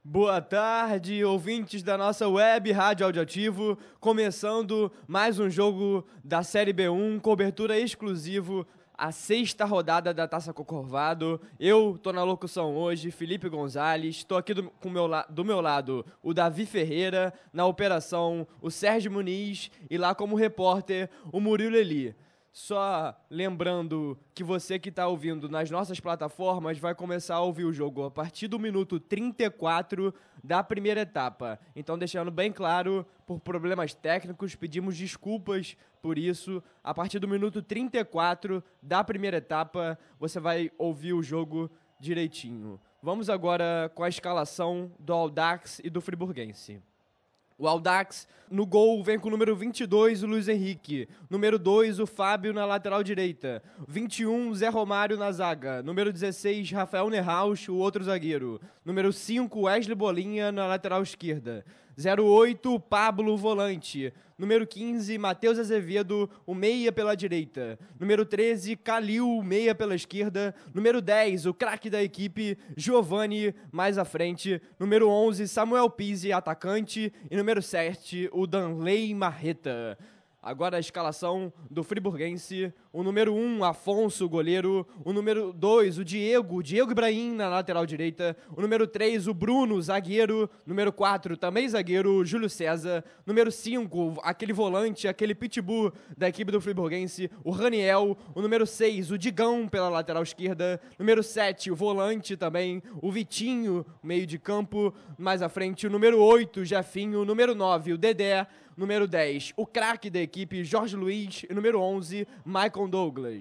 Boa tarde, ouvintes da nossa web Rádio Audioativo, começando mais um jogo da Série B1, cobertura exclusivo, a sexta rodada da Taça Corcovado. Eu tô na locução hoje, Felipe Gonzalez, estou aqui do meu lado o Davi Ferreira, na operação o Sérgio Muniz e lá como repórter o Murilo Eli. Só lembrando que você que está ouvindo nas nossas plataformas vai começar a ouvir o jogo a partir do minuto 34 da primeira etapa. Então, deixando bem claro, por problemas técnicos, pedimos desculpas por isso. A partir do minuto 34 da primeira etapa, você vai ouvir o jogo direitinho. Vamos agora com a escalação do Audax e do Friburguense. O Audax, no gol, vem com o número 22, o Luiz Henrique. Número 2, o Fábio na lateral direita. 21, Zé Romário na zaga. Número 16, Rafael Nerhaus, o outro zagueiro. Número 5, Wesley Bolinha na lateral esquerda. 08, Pablo, volante. Número 15, Matheus Azevedo, o meia pela direita. Número 13, Calil, meia pela esquerda. Número 10, o craque da equipe, Giovani, mais à frente. Número 11, Samuel Pizzi, atacante. E número 7, o Danley Marreta. Agora a escalação do Friburguense. O número 1, Afonso, goleiro. O número 2, o Diego Ibrahim na lateral direita. O número 3, o Bruno, zagueiro. Número 4, também zagueiro, Júlio César. Número 5, aquele volante, aquele pitbull da equipe do Friburguense, o Raniel. O número 6, o Digão pela lateral esquerda. Número 7, o volante também, o Vitinho, meio de campo. Mais à frente, o número 8, o Jefinho. Número 9, o Dedé. Número 10, o craque da equipe, Jorge Luiz. E número 11, Michael Douglas.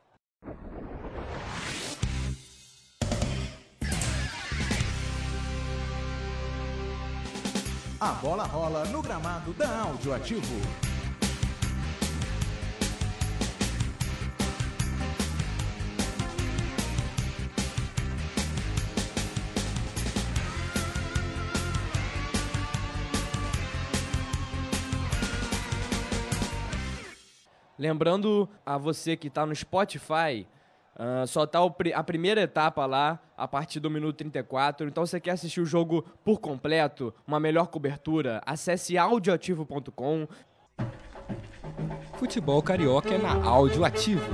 A bola rola no gramado da Audioativo. Lembrando a você que está no Spotify, só está a primeira etapa lá, a partir do minuto 34. Então, se você quer assistir o jogo por completo, uma melhor cobertura, acesse audioativo.com. Futebol carioca é na Audioativo.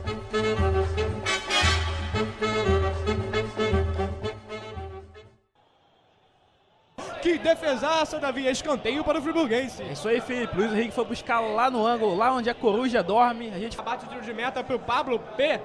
Que defesaça, Davi, escanteio para o Friburguense. É isso aí, Felipe. Luiz Henrique foi buscar lá no ângulo, lá onde a coruja dorme. A gente bate o tiro de meta para o Pablo.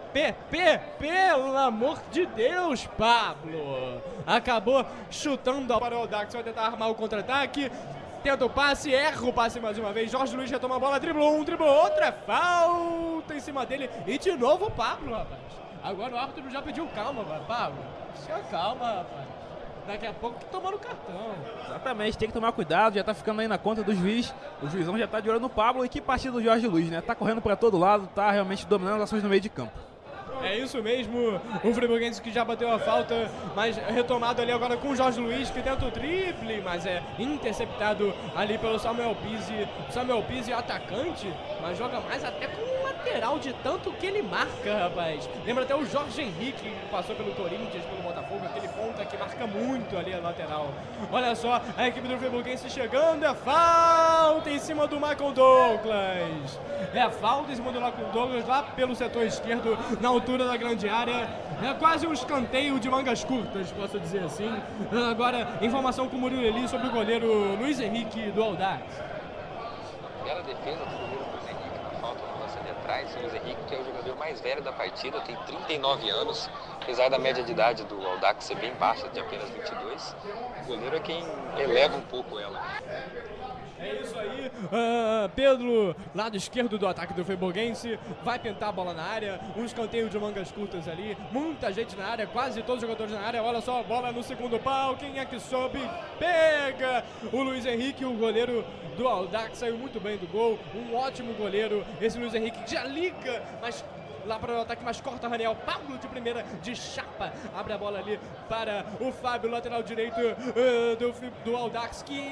Pelo amor de Deus, Pablo. Acabou chutando para o Audax, vai tentar armar o contra-ataque. Tenta o passe, erra o passe mais uma vez. Jorge Luiz retoma a bola, driblou outra, falta em cima dele. E de novo o Pablo, rapaz. Agora o árbitro já pediu calma, Pablo. Se acalma, rapaz. Daqui a pouco que tomando cartão. Exatamente, tem que tomar cuidado, já tá ficando aí na conta do juiz. O juizão já tá de olho no Pablo. E que partida do Jorge Luiz, né? Tá correndo pra todo lado, tá realmente dominando as ações no meio de campo. É isso mesmo, o Friburguense que já bateu a falta, mas retomado ali agora com o Jorge Luiz, que tenta o drible, mas é interceptado ali pelo Samuel Pizzi. Samuel Pizzi é atacante, mas joga mais até com lateral de tanto que ele marca, rapaz. Lembra até o Jorge Henrique, que passou pelo Corinthians, pelo Botafogo, aquele ponta que marca muito ali a lateral. Olha só, a equipe do Friburguense chegando, é falta em cima do Michael Douglas. É falta em cima do Michael Douglas lá pelo setor esquerdo, na altura da grande área. É quase um escanteio de mangas curtas, posso dizer assim. Agora, informação com o Murilo Eli sobre o goleiro Luiz Henrique do Audax. Bela defesa do goleiro Luiz Henrique na falta no lance ali atrás. O Luiz Henrique, que é o jogador mais velho da partida, tem 39 anos. Apesar da média de idade do Audax ser bem baixa, de apenas 22, o goleiro é quem eleva um pouco ela. É isso aí, Pedro, lado esquerdo do ataque do Friburguense, vai tentar a bola na área, um escanteio de mangas curtas ali, muita gente na área, quase todos os jogadores na área, olha só, a bola no segundo pau, quem é que sobe? Pega! O Luiz Henrique, o goleiro do Audax, saiu muito bem do gol, um ótimo goleiro, esse Luiz Henrique já liga, mas lá para o ataque, mas corta Raniel. Pablo de primeira, de chapa, abre a bola ali para o Fábio, lateral direito do Audax, que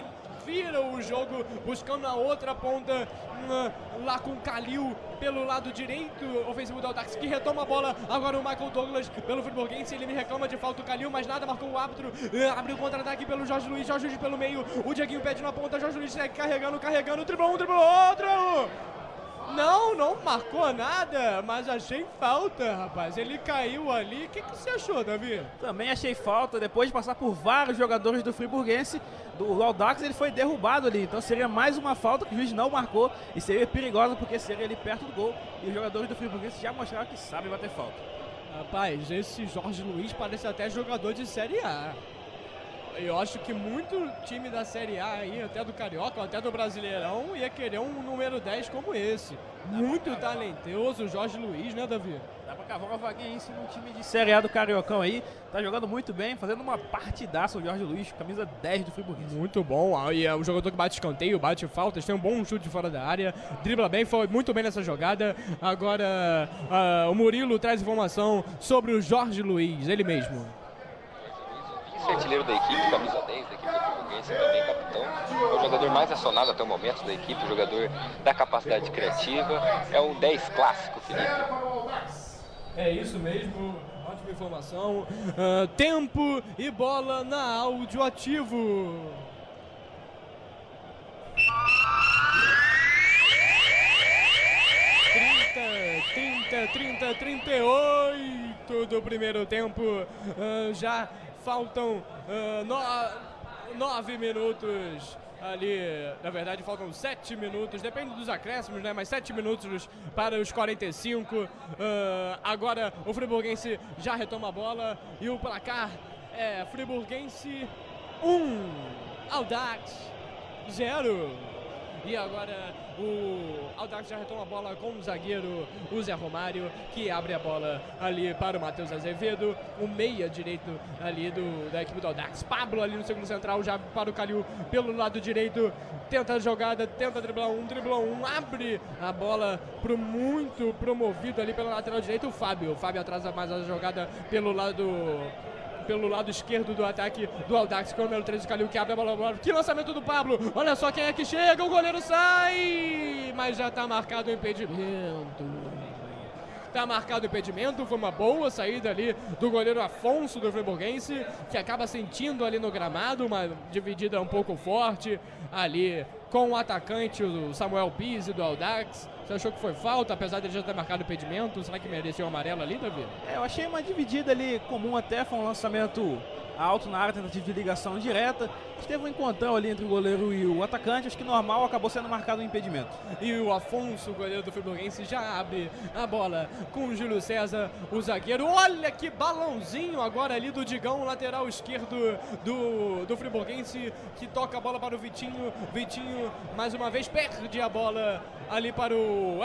vira o jogo, buscando a outra ponta, lá com o Kalil pelo lado direito, ofensivo do Audax, que retoma a bola. Agora o Michael Douglas pelo Friburguense, ele me reclama de falta o Kalil, mas nada, marcou o árbitro. Abriu o contra-ataque pelo Jorge Luiz pelo meio, o Dieguinho pede na ponta, Jorge Luiz segue carregando, driblou um, driblou outro. Não marcou nada, mas achei falta, rapaz. Ele caiu ali. O que você achou, Davi? Também achei falta. Depois de passar por vários jogadores do Friburguense, do Audax, ele foi derrubado ali. Então seria mais uma falta que o juiz não marcou e seria perigosa porque seria ali perto do gol. E os jogadores do Friburguense já mostraram que sabem bater falta. Rapaz, esse Jorge Luiz parece até jogador de Série A. Eu acho que muito time da Série A aí, até do Carioca, até do Brasileirão, ia querer um número 10 como esse. Muito talentoso o Jorge Luiz, né, Davi? Dá pra cavar uma vaguinha em cima, um time de Série A do Cariocão aí. Tá jogando muito bem, fazendo uma partidaça o Jorge Luiz, camisa 10 do Friburguense. Muito bom, e é um jogador que bate escanteio, bate faltas, tem um bom chute fora da área, dribla bem, foi muito bem nessa jogada. Agora o Murilo traz informação sobre o Jorge Luiz, ele mesmo. Artilheiro da equipe, camisa 10 da equipe do Friburguense, também capitão. É o jogador mais acionado até o momento da equipe, o jogador da capacidade criativa. É um 10 clássico, Felipe. É isso mesmo, ótima informação. Tempo e bola na Áudio Ativo. Trinta, 38 do primeiro tempo. Já faltam 9 minutos ali, na verdade faltam 7 minutos, depende dos acréscimos, né? Mas 7 minutos para os 45. Agora o Friburguense já retoma a bola e o placar é Friburguense 1, Audax 0. E agora o Audax já retoma a bola com o zagueiro, o Zé Romário, que abre a bola ali para o Matheus Azevedo, o meia direito ali da equipe do Audax. Pablo ali no segundo central, já para o Kalil pelo lado direito, tenta a jogada, tenta driblar driblou um, abre a bola para o muito promovido ali pela lateral direita, o Fábio. O Fábio atrasa mais a jogada pelo lado esquerdo do ataque do Audax, com o número 13 do Kalil, que abre a bola. Que lançamento do Pablo! Olha só quem é que chega, o goleiro sai! Mas já está marcado o impedimento. Está marcado o impedimento, foi uma boa saída ali do goleiro Afonso do Friburguense, que acaba sentindo ali no gramado, uma dividida um pouco forte ali com o atacante, o Samuel Pizzi do Audax. Você achou que foi falta, apesar de ele já ter marcado o impedimento? Será que mereceu o amarelo ali, Davi? Eu achei uma dividida ali comum até, foi um lançamento alto na área, tentativa de ligação direta. Teve um encontrão ali entre o goleiro e o atacante, acho que normal, acabou sendo marcado um impedimento. E o Afonso, o goleiro do Friburguense, já abre a bola com o Júlio César, o zagueiro. Olha que balãozinho agora ali do Digão, lateral esquerdo do Friburguense, que toca a bola para o Vitinho. Vitinho, mais uma vez, perde a bola ali para o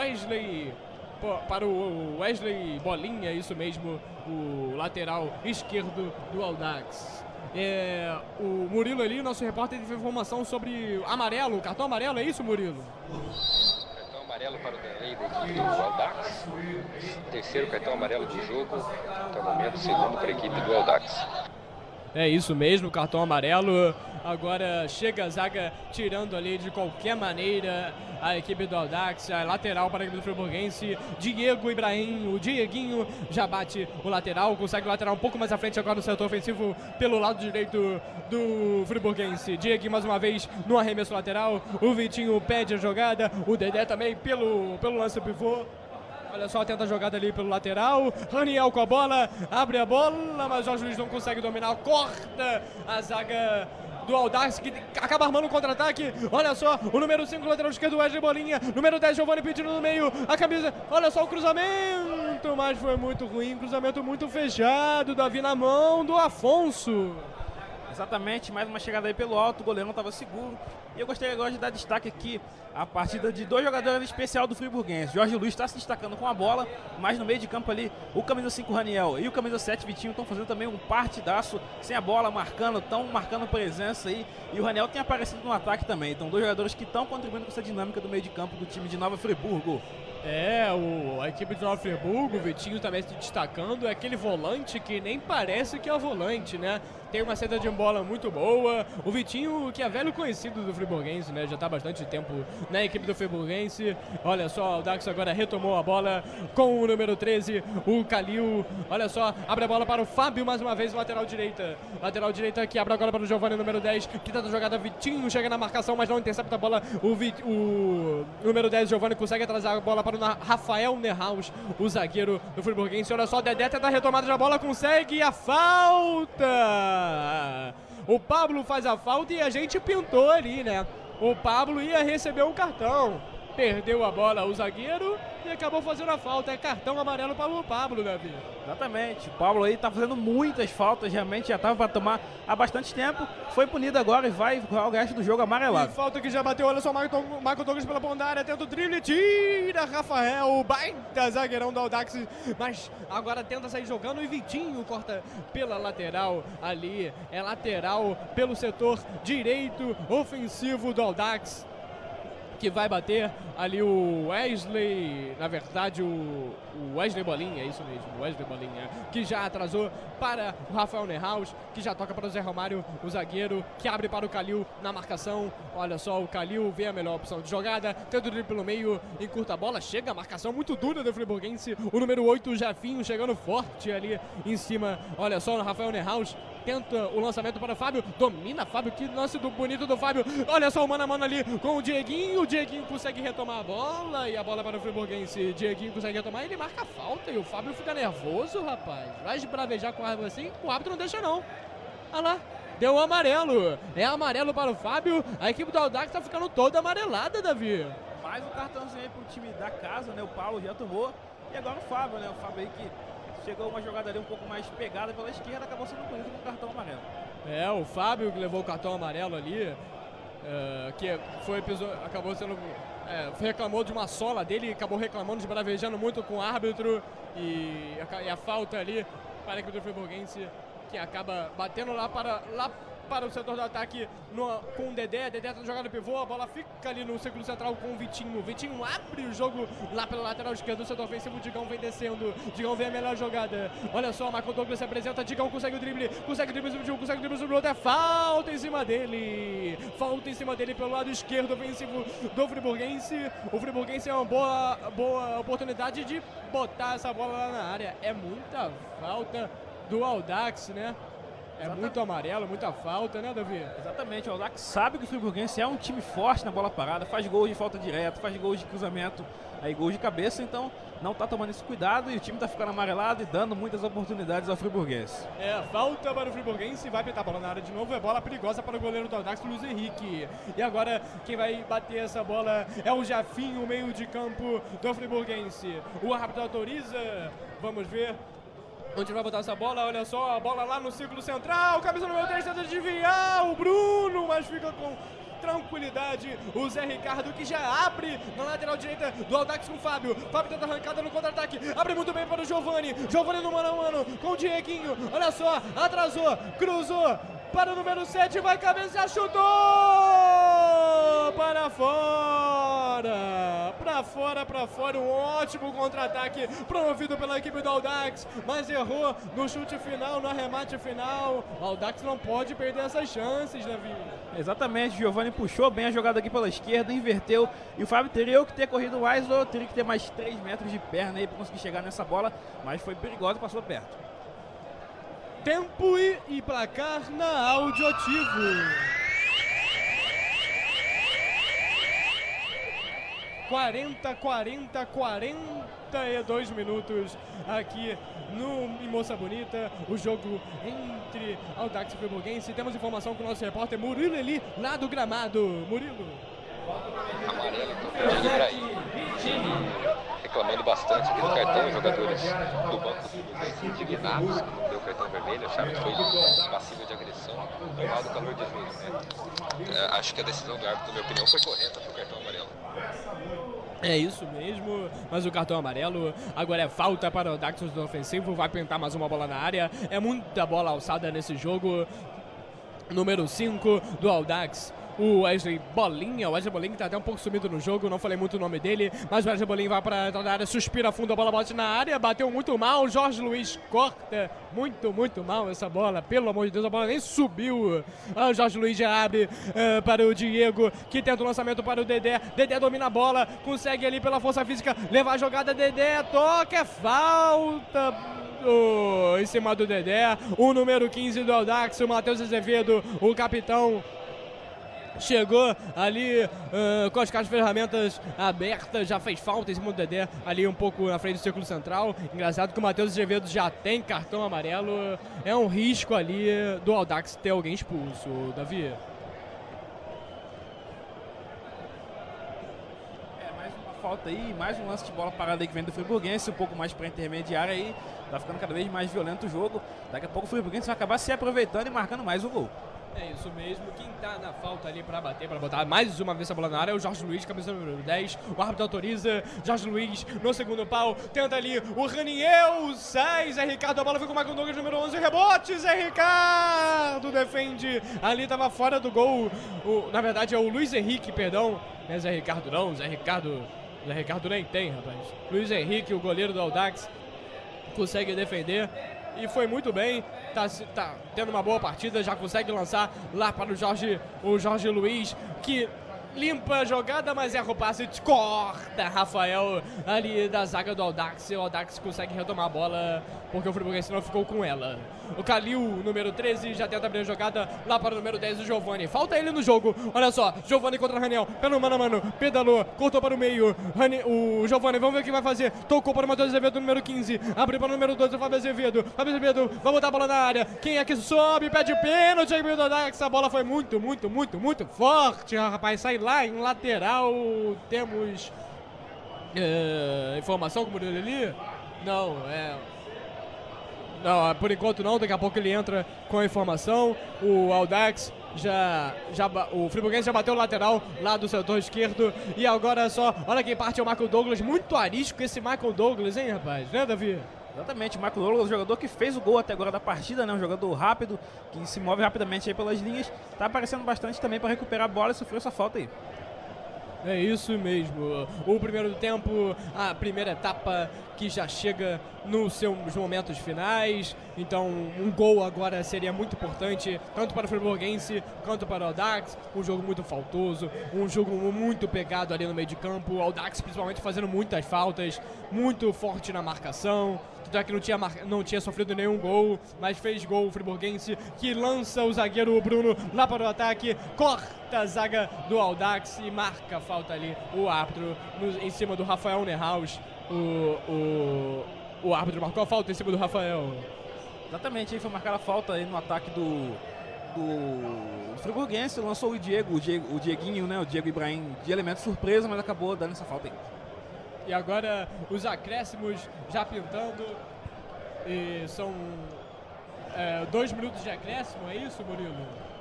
Wesley Bolinha, isso mesmo, o lateral esquerdo do Audax. O Murilo ali, nosso repórter, teve informação sobre amarelo, cartão amarelo, é isso, Murilo? Cartão amarelo para o Danley da equipe do Audax. Terceiro cartão amarelo do jogo, até o momento, segundo para a equipe do Audax. É isso mesmo, cartão amarelo. Agora chega a zaga tirando ali de qualquer maneira a equipe do Audax, a lateral para a equipe do Friburguense. Diego Ibrahim, o Dieguinho já bate o lateral, consegue o lateral um pouco mais à frente agora no setor ofensivo pelo lado direito do Friburguense. Dieguinho mais uma vez no arremesso lateral, o Vitinho pede a jogada, o Dedé também pelo lance pivô. Olha só, tenta a jogada ali pelo lateral. Raniel com a bola, abre a bola, mas Jorge Luiz não consegue dominar, corta a zaga do Audax, que acaba armando um contra-ataque. Olha só, o número 5, lateral esquerdo, Wesley Bolinha. Número 10, Giovanni pedindo no meio, a camisa. Olha só o cruzamento, mas foi muito ruim, cruzamento muito fechado. Davi na mão do Afonso. Exatamente, mais uma chegada aí pelo alto, o goleirão estava seguro. E eu gostaria agora de dar destaque aqui a partida de dois jogadores em especial do Friburguense. Jorge Luiz está se destacando com a bola, mas no meio de campo ali, o camisa 5 Raniel e o camisa 7 Vitinho estão fazendo também um partidaço sem a bola, estão marcando presença aí. E o Raniel tem aparecido no ataque também. Então, dois jogadores que estão contribuindo com essa dinâmica do meio de campo do time de Nova Friburgo. A equipe de Nova Friburgo, o Vitinho também se destacando, é aquele volante que nem parece que é o volante, né? Tem uma saída de bola muito boa. O Vitinho, que é velho conhecido do friburguense, né? Já está há bastante tempo na equipe do friburguense. Olha só, o Audax agora retomou a bola com o número 13, o Calil. Olha só, abre a bola para o Fábio mais uma vez, lateral direita. Lateral direita que abre agora para o Giovanni, número 10, que tenta a jogada. Vitinho chega na marcação, mas não intercepta a bola. O número 10, Giovanni, consegue atrasar a bola para o Rafael Nerhaus, o zagueiro do friburguense. Olha só, o Dedé tenta a retomada da bola, consegue a falta. O Pablo faz a falta e a gente pintou ali, né? O Pablo ia receber um cartão. Perdeu a bola o zagueiro e acabou fazendo a falta. É cartão amarelo para o Pablo, Davi. Exatamente. O Pablo aí tá fazendo muitas faltas, realmente já tava para tomar há bastante tempo. Foi punido agora e vai jogar o resto do jogo amarelado. E falta que já bateu, olha só o Michael Douglas pela ponta da área, tenta o drible, tira Rafael, baita zagueirão do Audax, mas agora tenta sair jogando e Vitinho corta pela lateral ali. É lateral pelo setor direito ofensivo do Audax, que vai bater ali o Wesley, na verdade o Wesley Bolinha, é isso mesmo, o Wesley Bolinha, que já atrasou para o Rafael Nerhaus, que já toca para o Zé Romário, o zagueiro, que abre para o Calil na marcação. Olha só, o Calil vê a melhor opção de jogada, tenta o drible pelo meio, encurta a bola, chega a marcação muito dura do friburguense, o número 8, o Jafinho, chegando forte ali em cima. Olha só, o Rafael Nerhaus tenta o lançamento para o Fábio, domina Fábio, que lance bonito do Fábio. Olha só o mano a mano ali com o Dieguinho consegue retomar a bola e a bola para o friburguense. Dieguinho consegue retomar, ele marca a falta e o Fábio fica nervoso, rapaz. Vai bravejar com o árbitro assim, o árbitro não deixa não. Olha lá, deu um amarelo. É amarelo para o Fábio, a equipe do Audax tá ficando toda amarelada, Davi. Mais um cartãozinho aí pro time da casa, né? O Paulo já tomou. E agora o Fábio, né? O Fábio aí que chegou uma jogada ali um pouco mais pegada pela esquerda, acabou sendo punido com o cartão amarelo. É, o Fábio que levou o cartão amarelo ali, que foi acabou sendo... reclamou de uma sola dele, acabou reclamando, esbravejando muito com o árbitro e a falta ali para a equipe do friburguense, que acaba batendo lá para o setor do ataque com o Dedé. Dedé tá jogando pivô, a bola fica ali no círculo central com o Vitinho. Vitinho abre o jogo lá pela lateral esquerda do setor ofensivo. O Digão vem descendo, Digão vem a melhor jogada. Olha só, Michael Douglas se apresenta, Digão consegue o drible sobre o outro, é falta em cima dele. Falta em cima dele pelo lado esquerdo ofensivo do friburguense. O friburguense é uma boa oportunidade de botar essa bola lá na área. É muita falta do Audax, né? É muito amarelo, muita falta, né, Davi? Exatamente, o Audax sabe que o friburguense é um time forte na bola parada, faz gols de falta direta, faz gols de cruzamento, aí gols de cabeça, então não tá tomando esse cuidado e o time tá ficando amarelado e dando muitas oportunidades ao friburguense. Falta para o friburguense, vai pintar a bola na área de novo, é bola perigosa para o goleiro do Audax, Luiz Henrique. E agora quem vai bater essa bola é o Jafinho, meio de campo do friburguense. O árbitro autoriza, vamos ver onde vai botar essa bola. Olha só, a bola lá no círculo central, camisa número 3 tenta desviar o Bruno, mas fica com tranquilidade o Zé Ricardo, que já abre na lateral direita do Audax com o Fábio. Fábio tenta arrancada no contra-ataque, abre muito bem para o Giovanni no mano a mano com o Dieguinho. Olha só, atrasou, cruzou para o número 7, vai cabecear, chutou para fora, um ótimo contra-ataque promovido pela equipe do Audax, mas errou no chute final, no arremate final. O Audax não pode perder essas chances, Davi. Exatamente, o Giovanni puxou bem a jogada aqui pela esquerda, inverteu, e o Fábio teria que ter corrido mais, ou teria que ter mais 3 metros de perna aí para conseguir chegar nessa bola, mas foi perigoso e passou perto. Tempo e placar na Audioativo. 42 minutos aqui em Moça Bonita, o jogo entre Audax e Friburguense. Temos informação com o nosso repórter Murilo Eli, lá do gramado. Murilo. Amarelo então para o Ibrahim, reclamando bastante aqui do cartão, os jogadores do banco indignados, que não deu cartão vermelho, acharam que foi passível de agressão, normal do calor de junho, né? Acho que a decisão do árbitro, na minha opinião, foi correta para o cartão amarelo. É isso mesmo, mas o cartão amarelo agora é falta para o Audax do ofensivo, vai pintar mais uma bola na área, é muita bola alçada nesse jogo. Número 5 do Audax, o Wesley Bolinha. O Wesley Bolinha tá até um pouco sumido no jogo, não falei muito o nome dele, mas o Wesley Bolinha vai pra entrada da área, suspira fundo, a bola bate na área, bateu muito mal, o Jorge Luiz corta muito mal essa bola, pelo amor de Deus, a bola nem subiu. O Jorge Luiz já abre para o Diego, que tenta o lançamento para o Dedé. Dedé domina a bola, consegue ali pela força física levar a jogada. Dedé toca, é falta em cima do Dedé. O número 15 do Audax, o Matheus Azevedo, o capitão, chegou ali com as caixas de ferramentas abertas, já fez falta em cima do Dedé, ali um pouco na frente do círculo central. Engraçado que o Matheus Azevedo já tem cartão amarelo. É um risco ali do Audax ter alguém expulso, Davi. Mais uma falta aí, mais um lance de bola parada aí que vem do Friburguense, um pouco mais para intermediária aí. Tá ficando cada vez mais violento o jogo. Daqui a pouco o Friburguense vai acabar se aproveitando e marcando mais o gol. É isso mesmo, quem tá na falta ali pra bater, pra botar mais uma vez a bola na área é o Jorge Luiz, camisa número 10. O árbitro autoriza, Jorge Luiz no segundo pau, tenta ali o Raniel, sai, Zé Ricardo, a bola foi com o Michael Douglas, número 11, rebote, Zé Ricardo defende, ali tava fora do gol, na verdade é o Luiz Henrique, perdão, não é Zé Ricardo não, Zé Ricardo nem tem, rapaz. Luiz Henrique, o goleiro do Audax, consegue defender. E foi muito bem, tá tendo uma boa partida, já consegue lançar lá para o Jorge Luiz, que limpa a jogada, mas erra o passe, corta Rafael ali da zaga do Audax. O Audax consegue retomar a bola, porque o Friburguense não ficou com ela. O Calil, número 13, já tenta abrir a jogada lá para o número 10, o Giovani. Falta ele no jogo, olha só, Giovani contra o Raniel, pelo mano a mano, pedalou, cortou para o meio, o Giovani, vamos ver o que vai fazer, tocou para o Matheus Azevedo, número 15, abriu para o número 12, o Fábio Azevedo vai botar a bola na área, quem é que sobe, pede pênalti, aí do Audax, a bola foi muito forte, rapaz, sai lá em lateral. Temos informação com o Murilo ali? Não, por enquanto não, daqui a pouco ele entra com a informação. O Audax o Friburguense já bateu o lateral lá do setor esquerdo. E agora só, olha quem parte é o Michael Douglas. Muito arisco esse Michael Douglas, hein, rapaz? Né, Davi? Exatamente, o Michael Douglas, o jogador que fez o gol até agora da partida, né? Um jogador rápido, que se move rapidamente aí pelas linhas. Tá aparecendo bastante também para recuperar a bola e sofreu essa falta aí. É isso mesmo, o primeiro tempo, a primeira etapa que já chega nos seus momentos finais, então um gol agora seria muito importante, tanto para o Friburguense quanto para o Audax. Um jogo muito faltoso, um jogo muito pegado ali no meio de campo, o Audax principalmente fazendo muitas faltas, muito forte na marcação. Já que não tinha sofrido nenhum gol, mas fez gol o Friburguense, que lança o zagueiro Bruno lá para o ataque, corta a zaga do Audax e marca a falta ali, o árbitro em cima do Rafael Nehaus. O árbitro marcou a falta em cima do Rafael. Exatamente, aí foi marcada a falta aí no ataque do Friburguense, lançou o Dieguinho, né, o Diego Ibrahim, de elemento surpresa, mas acabou dando essa falta aí. E agora os acréscimos já pintando. E são 2 minutos de acréscimo, é isso, Murilo?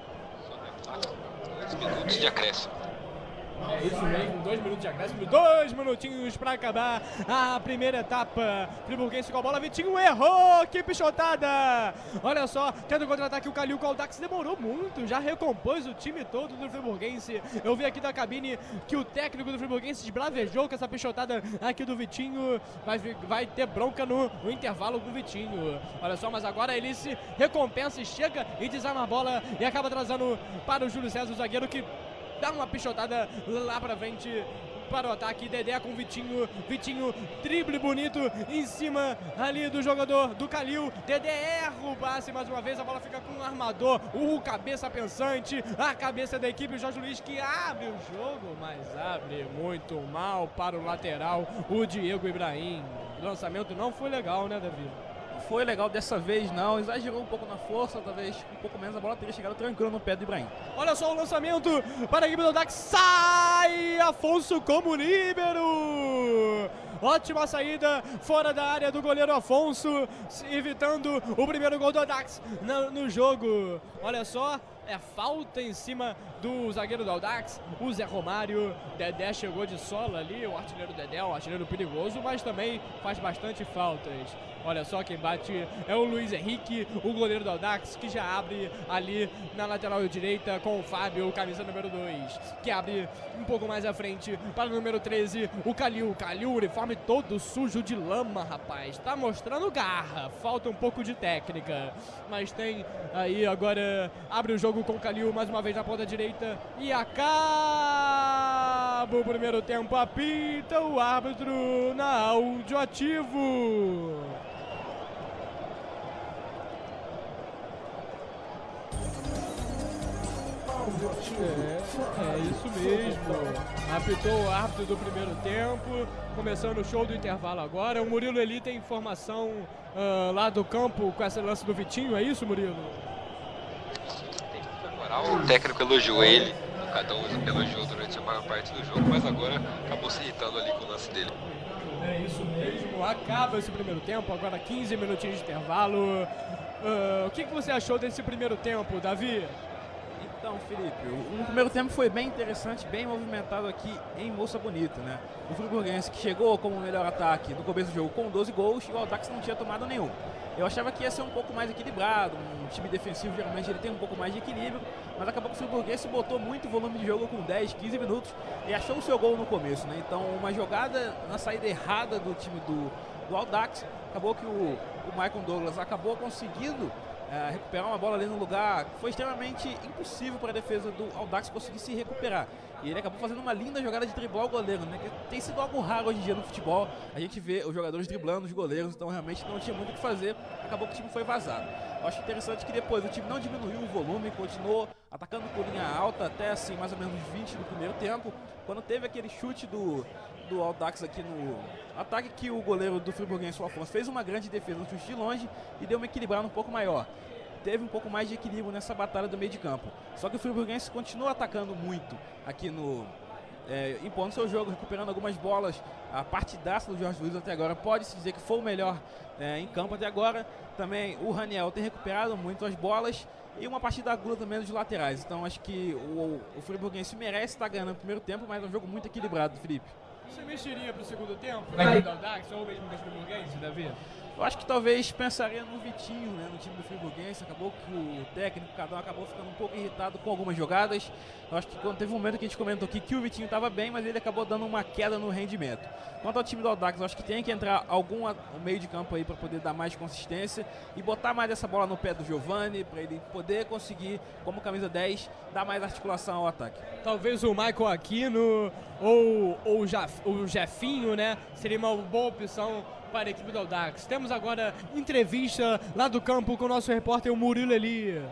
2 minutos de acréscimo. É isso mesmo, 2 minutos de acréscimo, 2 minutinhos pra acabar a primeira etapa. Friburguense com a bola, Vitinho errou, que pichotada! Olha só, tendo contra-ataque o Calil, o Audax demorou muito, já recompôs o time todo do Friburguense. Eu vi aqui da cabine que o técnico do Friburguense esbravejou com essa pichotada aqui do Vitinho, vai ter bronca no intervalo com o Vitinho. Olha só, mas agora ele se recompensa e chega e desarma a bola e acaba trazendo para o Júlio César, o zagueiro, que dá uma pichotada lá pra frente para o ataque. Dedé com Vitinho, drible bonito em cima ali do jogador do Calil. Dedé erra o passe mais uma vez, a bola fica com o armador, o cabeça pensante, a cabeça da equipe, o Jorge Luiz, que abre o jogo, mas abre muito mal para o lateral, o Diego Ibrahim. O lançamento não foi legal, né, Davi? Foi legal dessa vez, não, exagerou um pouco na força, talvez um pouco menos, a bola teria chegado tranquilo no pé do Ibrahim. Olha só o lançamento para a equipe do Audax, sai Afonso como líbero. Ótima saída fora da área do goleiro Afonso, evitando o primeiro gol do Audax no jogo. Olha só, É falta em cima do zagueiro do Audax, o Zé Romário. Dedé chegou de sola ali, o artilheiro Dedé, um artilheiro perigoso, mas também faz bastante faltas. Olha só quem bate é o Luiz Henrique, o goleiro do Audax, que já abre ali na lateral direita com o Fábio, camisa número 2, que abre um pouco mais à frente para o número 13, o Calil. Calil, uniforme todo sujo de lama, rapaz. Tá mostrando garra, falta um pouco de técnica, mas tem aí agora, abre o jogo com o Calil mais uma vez na ponta direita e acaba o primeiro tempo. Apita o árbitro na Áudio Ativo. É isso mesmo. Apitou o árbitro do primeiro tempo. Começando o show do intervalo agora. O Murilo Eli tem informação lá do campo com esse lance do Vitinho. É isso, Murilo? O técnico elogiou ele. Cada um elogiou durante a maior parte do jogo, mas agora acabou se irritando ali com o lance dele. É isso mesmo. Acaba esse primeiro tempo. Agora 15 minutinhos de intervalo. O que você achou desse primeiro tempo, Davi? Então, Felipe, o primeiro tempo foi bem interessante, bem movimentado aqui em Moça Bonita, né? O Friburguense que chegou como o melhor ataque no começo do jogo com 12 gols e o Audax não tinha tomado nenhum. Eu achava que ia ser um pouco mais equilibrado, um time defensivo geralmente ele tem um pouco mais de equilíbrio, mas acabou que o Friburguense botou muito volume de jogo com 10, 15 minutos e achou o seu gol no começo, né? Então, uma jogada na saída errada do time do Audax, acabou que o Michael Douglas acabou conseguindo recuperar uma bola ali no lugar que foi extremamente impossível para a defesa do Audax conseguir se recuperar. E ele acabou fazendo uma linda jogada de driblar o goleiro, né? Que tem sido algo raro hoje em dia no futebol. A gente vê os jogadores driblando os goleiros, então realmente não tinha muito o que fazer. Acabou que o time foi vazado. Eu acho interessante que depois o time não diminuiu o volume, continuou atacando por linha alta até assim mais ou menos os 20 do primeiro tempo. Quando teve aquele chute do Audax aqui no ataque, que o goleiro do Friburguense, o Afonso, fez uma grande defesa no chute de longe e deu uma equilibrada um pouco maior. Teve um pouco mais de equilíbrio nessa batalha do meio de campo. Só que o Friburguense continua atacando muito aqui impondo seu jogo, recuperando algumas bolas. A partidaça do Jorge Luiz até agora pode-se dizer que foi o melhor em campo até agora. Também o Raniel tem recuperado muito as bolas e uma partida aguda também dos laterais. Então acho que o Friburguense merece estar ganhando no primeiro tempo, mas é um jogo muito equilibrado, Felipe. Você mexeria para o segundo tempo, né, do Audax, ou mesmo do Friburguense, Davi? Eu acho que talvez pensaria no Vitinho, né, no time do Friburguense. Acabou que o técnico, cada um acabou ficando um pouco irritado com algumas jogadas. Eu acho que quando teve um momento que a gente comentou aqui que o Vitinho estava bem, mas ele acabou dando uma queda no rendimento. Quanto ao time do Audax, eu acho que tem que entrar algum meio de campo aí para poder dar mais consistência e botar mais essa bola no pé do Giovani, para ele poder conseguir, como camisa 10, dar mais articulação ao ataque. Talvez o Michael Aquino ou o Jefinho, né, seria uma boa opção para a equipe do Audax. Temos agora entrevista lá do campo com o nosso repórter, o Murilo Eli.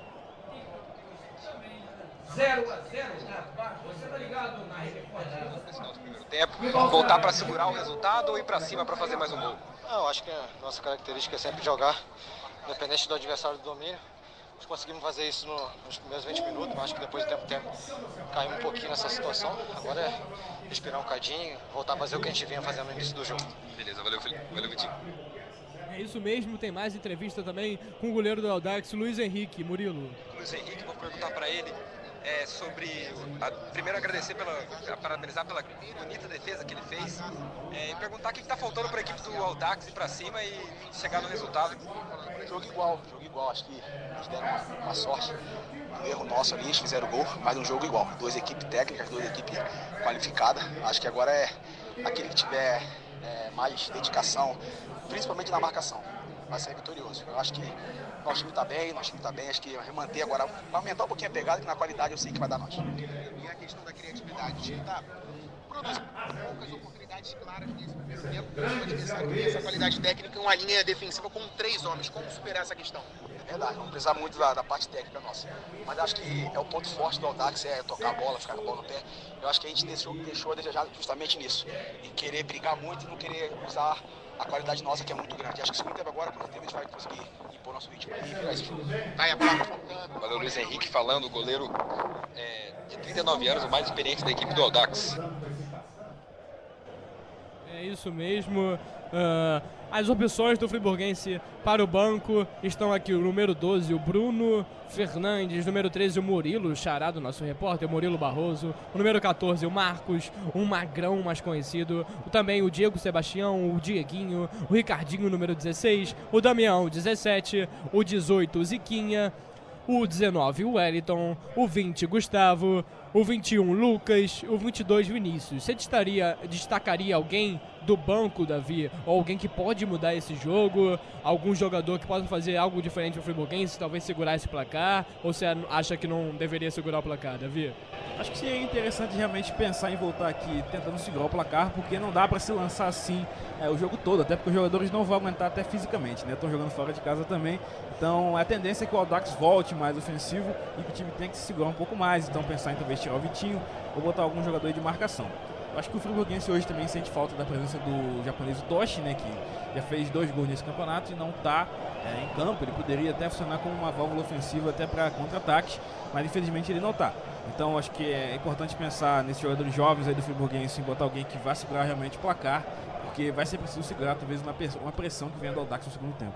0-0, você tá ligado na reportagem? Tempo, voltar para segurar o resultado ou ir para cima para fazer mais um gol? Não, acho que a nossa característica é sempre jogar, independente do adversário do domínio. Nós conseguimos fazer isso nos primeiros 20 minutos, mas acho que depois do tempo caímos um pouquinho nessa situação. Agora é respirar um cadinho, voltar a fazer o que a gente vinha fazendo no início do jogo. Beleza, valeu, Felipe. Valeu, Vitinho. É isso mesmo, tem mais entrevista também com o goleiro do Audax, Luiz Henrique. Murilo. Luiz Henrique, vou perguntar para ele sobre... primeiro agradecer, parabenizar pela bonita defesa que ele fez e perguntar o que está faltando para a equipe do Audax ir para cima e chegar no resultado. Jogo igual. Acho que eles deram uma sorte, um erro nosso ali, eles fizeram o gol, mas um jogo igual. Duas equipes técnicas, duas equipes qualificadas. Acho que agora é aquele que tiver mais dedicação, principalmente na marcação, vai ser vitorioso. Eu acho que nosso time está bem, acho que manter agora, vai aumentar um pouquinho a pegada, que na qualidade eu sei que vai dar nós. E a questão da criatividade, o time produz poucas oportunidades claras nesse primeiro tempo, o adversário tem essa qualidade técnica e uma linha defensiva com 3 homens. Como superar essa questão? É verdade, vamos precisar muito da parte técnica nossa, mas acho que é o ponto forte do Audax, é tocar a bola, ficar com a bola no pé. Eu acho que a gente deixou a desejar justamente nisso, em querer brigar muito e não querer usar a qualidade nossa, que é muito grande. Acho que o segundo tempo agora, com certeza, a gente vai conseguir impor nosso ritmo e virar esse jogo. Vai a bola faltando. Valeu, Luiz Henrique falando, o goleiro de 39 anos, o mais experiente da equipe do Audax. É isso mesmo. As opções do friburguense para o banco estão aqui: o número 12, o Bruno Fernandes; número 13, o Murilo, o xará do nosso repórter, Murilo Barroso; o número 14, o Marcos, um magrão mais conhecido; também o Diego Sebastião, o Dieguinho; o Ricardinho, número 16; o Damião, 17; o 18, o Ziquinha; o 19, o Wellington; o 20, Gustavo; o 21, Lucas; o 22, Vinícius. Você destacaria alguém do banco, Davi? Ou alguém que pode mudar esse jogo? Algum jogador que possa fazer algo diferente pro friburguense, talvez segurar esse placar? Ou você acha que não deveria segurar o placar, Davi? Acho que seria interessante realmente pensar em voltar aqui tentando segurar o placar, porque não dá para se lançar assim o jogo todo, até porque os jogadores não vão aguentar até fisicamente, né? Estão jogando fora de casa também, então a tendência é que o Audax volte mais ofensivo e que o time tenha que se segurar um pouco mais, então pensar em talvez tirar o Vitinho ou botar algum jogador aí de marcação. Eu acho que o friburguense hoje também sente falta da presença do japonês Toshi, né, que já fez 2 gols nesse campeonato e não está em campo. Ele poderia até funcionar como uma válvula ofensiva até para contra-ataques, mas infelizmente ele não está. Então acho que é importante pensar nesses jogadores jovens aí do friburguense, em botar alguém que vá segurar realmente o placar, porque vai ser preciso segurar talvez uma pressão que venha do Audax no segundo tempo.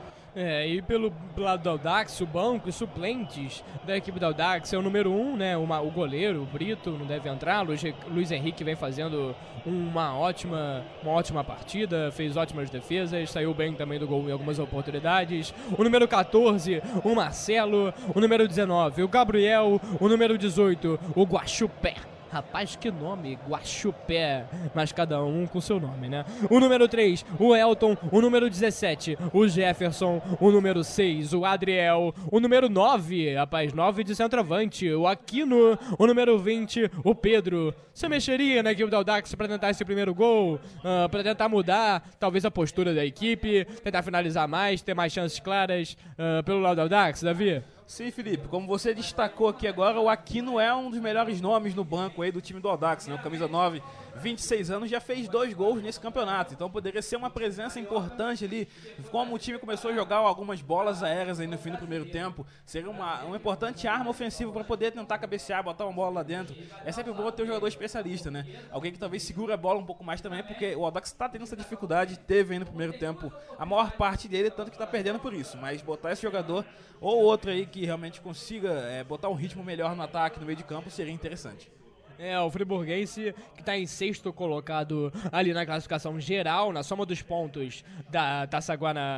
E pelo lado do Audax, o banco e suplentes da equipe do Audax é o número 1, né, o goleiro, o Brito, não deve entrar. Luiz Henrique vem fazendo uma ótima partida, fez ótimas defesas, saiu bem também do gol em algumas oportunidades. O número 14, o Marcelo; o número 19, o Gabriel; o número 18, o Guaxupé. Rapaz, que nome, Guaxupé, mas cada um com seu nome, né? O número 3, o Elton; o número 17, o Jefferson; o número 6, o Adriel; o número 9, rapaz, 9 de centroavante, o Aquino; o número 20, o Pedro. Você mexeria na equipe do Audax para tentar esse primeiro gol? Para tentar mudar, talvez, a postura da equipe, tentar finalizar mais, ter mais chances claras pelo lado do Audax, Davi? Sim, Felipe, como você destacou aqui agora, o Aquino é um dos melhores nomes no banco aí do time do Audax, né? O camisa 9, 26 anos, já fez 2 gols nesse campeonato, então poderia ser uma presença importante ali, como o time começou a jogar algumas bolas aéreas aí no fim do primeiro tempo, seria uma importante arma ofensiva para poder tentar cabecear, botar uma bola lá dentro. É sempre bom ter um jogador especialista, né? Alguém que talvez segure a bola um pouco mais também, porque o Audax está tendo essa dificuldade, teve aí no primeiro tempo a maior parte dele, tanto que está perdendo por isso, mas botar esse jogador ou outro aí que realmente consiga botar um ritmo melhor no ataque, no meio de campo, seria interessante. O friburguense, que está em 6º colocado ali na classificação geral, na soma dos pontos da Taça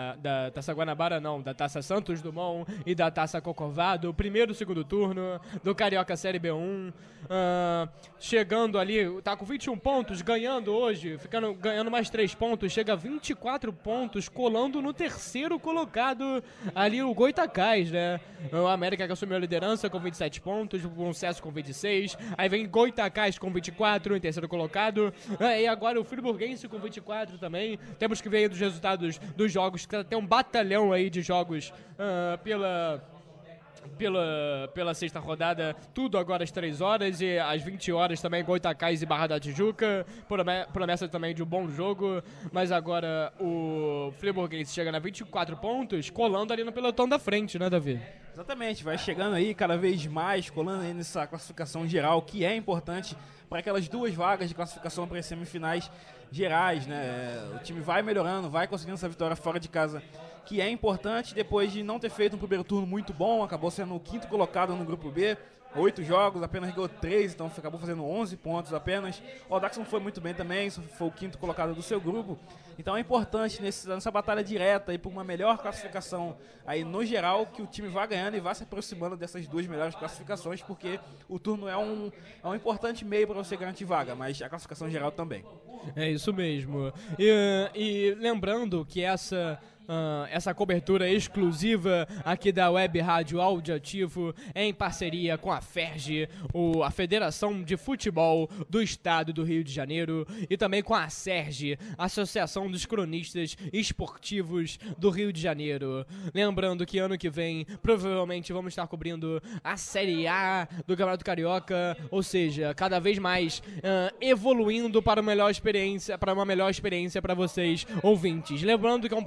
Guanabara, não, da Taça Santos Dumont e da Taça Corcovado, primeiro e segundo turno do Carioca Série B1, chegando ali, tá com 21 pontos, ganhando hoje, ganhando mais 3 pontos, chega a 24 pontos, colando no 3º colocado ali o Goitacás, né? O América que assumiu a liderança com 27 pontos, o Concesso com 26, aí vem Goitacás com 24 em 3º colocado, e agora o friburguense com 24 também. Temos que ver aí dos resultados dos jogos, que tem um batalhão aí de jogos pela 6ª rodada, tudo agora às 3 horas e às 20 horas também Goitacás e Barra da Tijuca, promessa também de um bom jogo, mas agora o friburguense chega a 24 pontos, colando ali no pelotão da frente, né, Davi? Exatamente, vai chegando aí cada vez mais, colando aí nessa classificação geral, que é importante para aquelas 2 vagas de classificação para as semifinais gerais, né? O time vai melhorando, vai conseguindo essa vitória fora de casa, que é importante depois de não ter feito um primeiro turno muito bom, acabou sendo o 5º colocado no grupo B, 8 jogos, apenas ganhou 3, então acabou fazendo 11 pontos apenas. O Audax não foi muito bem também, foi o 5º colocado do seu grupo. Então é importante nessa batalha direta e por uma melhor classificação aí no geral, que o time vá ganhando e vá se aproximando dessas 2 melhores classificações, porque o turno é um importante meio para você garantir vaga, mas a classificação geral também. É isso mesmo. E lembrando que essa cobertura exclusiva aqui da Web Rádio Audioativo é em parceria com a FERJ, a Federação de Futebol do Estado do Rio de Janeiro, e também com a SERJ, Associação dos Cronistas Esportivos do Rio de Janeiro. Lembrando que ano que vem provavelmente vamos estar cobrindo a Série A do Campeonato Carioca, ou seja, cada vez mais evoluindo para uma melhor experiência para vocês ouvintes. Lembrando que é um projeto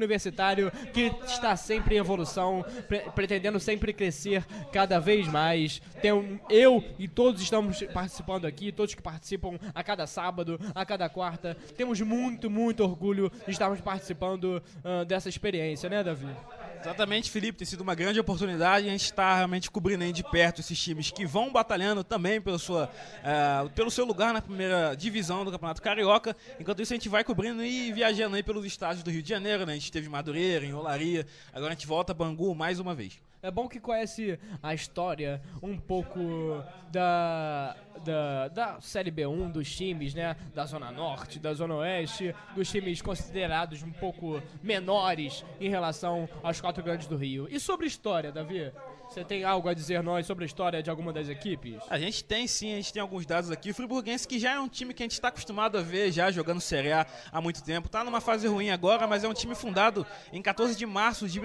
universitário que está sempre em evolução, pretendendo sempre crescer cada vez mais. Eu e todos estamos participando aqui, todos que participam a cada sábado, a cada quarta, temos muito, muito orgulho de estarmos participando dessa experiência, né, Davi? Exatamente, Felipe, tem sido uma grande oportunidade e a gente está realmente cobrindo aí de perto esses times que vão batalhando também pelo seu lugar na primeira divisão do Campeonato Carioca. Enquanto isso, a gente vai cobrindo e viajando aí pelos estádios do Rio de Janeiro, né? A gente esteve em Madureira, em Olaria, agora a gente volta a Bangu mais uma vez. É bom que conhece a história um pouco da Série B1, dos times, né? Da Zona Norte, da Zona Oeste, dos times considerados um pouco menores em relação aos 4 grandes do Rio. E sobre história, Davi? Você tem algo a dizer nós sobre a história de alguma das equipes? A gente tem sim, a gente tem alguns dados aqui. O Friburguense, que já é um time que a gente está acostumado a ver já jogando Série A há muito tempo. Está numa fase ruim agora, mas é um time fundado em 14 de março de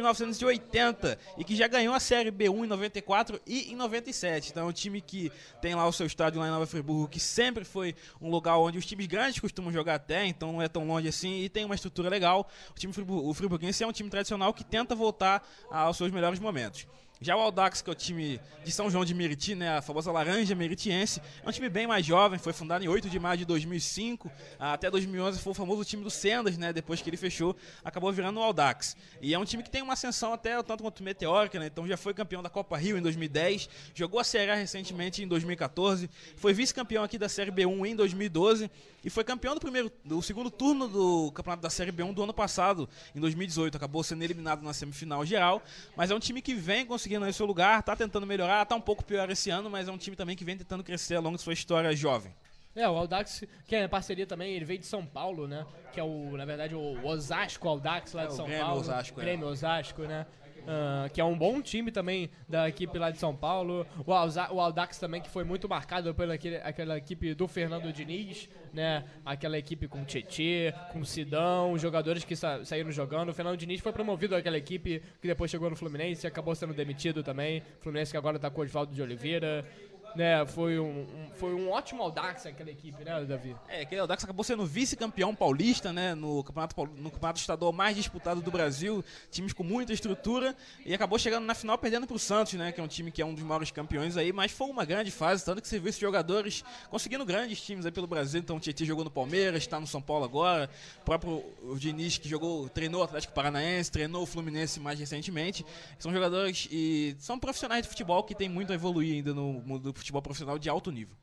1980 e que já ganhou a Série B1 em 94 e em 97. Então é um time que tem lá o seu estádio lá em Nova Friburgo, que sempre foi um lugar onde os times grandes costumam jogar até, então não é tão longe assim e tem uma estrutura legal. O Friburguense é um time tradicional que tenta voltar aos seus melhores momentos. Já o Audax, que é o time de São João de Meriti, né, a famosa Laranja Meritiense, é um time bem mais jovem, foi fundado em 8 de maio de 2005, até 2011 foi o famoso time do Sendas, né, depois que ele fechou, acabou virando o Audax. E é um time que tem uma ascensão até tanto quanto meteórica, né, então já foi campeão da Copa Rio em 2010, jogou a Série A recentemente em 2014, foi vice-campeão aqui da Série B1 em 2012 e foi campeão do segundo turno do campeonato da Série B1 do ano passado, em 2018, acabou sendo eliminado na semifinal geral, mas é um time que vem conseguindo aí seu lugar, tá tentando melhorar, tá um pouco pior esse ano, mas é um time também que vem tentando crescer ao longo de sua história jovem. O Audax, que é parceria também, ele veio de São Paulo, né? Que é na verdade, o Osasco Audax lá de São Paulo. Grêmio Osasco, né? Que é um bom time também da equipe lá de São Paulo. O Audax também, que foi muito marcado pela aquela equipe do Fernando Diniz, né? Aquela equipe com Tietê, com Sidão, jogadores que saíram jogando. O Fernando Diniz foi promovido àquela equipe que depois chegou no Fluminense e acabou sendo demitido também. Fluminense que agora tá com o Osvaldo de Oliveira. Né, foi um ótimo Audax aquela equipe, né, Davi? Aquele Audax acabou sendo vice-campeão paulista, né, no campeonato estadual mais disputado do Brasil, times com muita estrutura, e acabou chegando na final perdendo pro Santos, né, que é um time que é um dos maiores campeões aí, mas foi uma grande fase, tanto que você viu esses jogadores conseguindo grandes times aí pelo Brasil. Então o Tietê jogou no Palmeiras, está no São Paulo agora, o próprio Diniz que treinou o Atlético Paranaense, treinou o Fluminense mais recentemente. São jogadores e são profissionais de futebol que tem muito a evoluir ainda no mundo do futebol profissional de alto nível.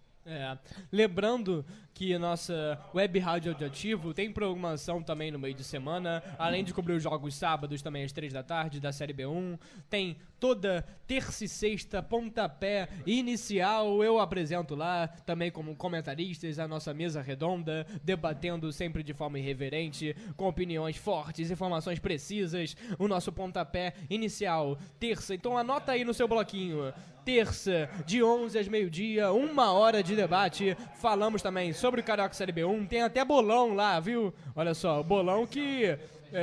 Lembrando que a nossa web rádio audioativo tem programação também no meio de semana, além de cobrir os jogos sábados também às 3 da tarde da Série B1, tem toda terça e sexta pontapé inicial, eu apresento lá também como comentaristas a nossa mesa redonda, debatendo sempre de forma irreverente, com opiniões fortes, informações precisas, o nosso pontapé inicial, terça, então anota aí no seu bloquinho, terça, de 11 às meio-dia, 1 hora de debate. Falamos também sobre o Carioca Série B1. Tem até bolão lá, viu? Olha só, bolão que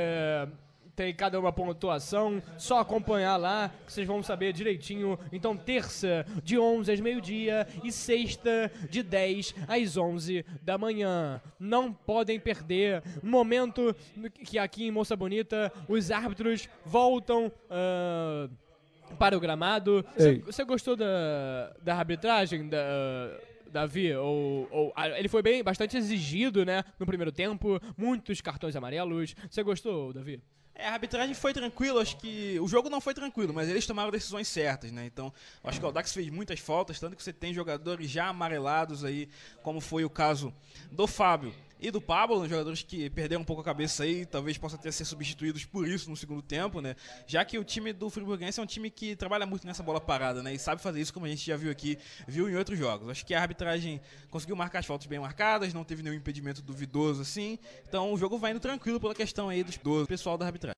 tem cada uma pontuação. Só acompanhar lá que vocês vão saber direitinho. Então, terça, de 11 às meio-dia e sexta, de 10 às 11 da manhã. Não podem perder. Momento que aqui em Moça Bonita os árbitros voltam para o gramado. Você gostou da arbitragem, Davi? Ele foi bastante exigido, né, no primeiro tempo, muitos cartões amarelos. Você gostou, Davi? A arbitragem foi tranquila, acho que o jogo não foi tranquilo, mas eles tomaram decisões certas, né? Então, acho que o Audax fez muitas faltas, tanto que você tem jogadores já amarelados aí, como foi o caso do Fábio e do Pablo, jogadores que perderam um pouco a cabeça aí, talvez possam ter ser substituídos por isso no segundo tempo, né? Já que o time do Friburguense é um time que trabalha muito nessa bola parada, né? E sabe fazer isso, como a gente já viu aqui, viu em outros jogos. Acho que a arbitragem conseguiu marcar as faltas bem marcadas, não teve nenhum impedimento duvidoso assim. Então o jogo vai indo tranquilo pela questão aí do pessoal da arbitragem.